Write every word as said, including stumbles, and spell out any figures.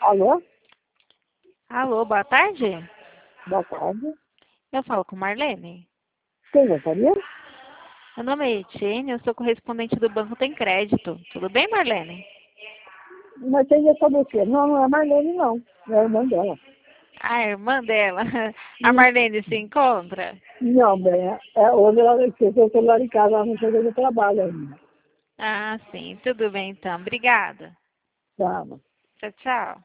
Alô? Alô, boa tarde. Boa tarde. Eu falo com Marlene. Quem gostaria? Meu nome é Etienne, eu sou correspondente do Banco Tem Crédito. Tudo bem, Marlene? Mas seja sobre o quê? Não, não é Marlene, não. É a irmã dela. A irmã dela. A Não, Marlene se encontra? não, bem, é, é, hoje ela esqueceu o celular em casa, ela não chegou do trabalho ainda. Ah, sim. Tudo bem, então. Obrigada. Tá, Tchau, tchau.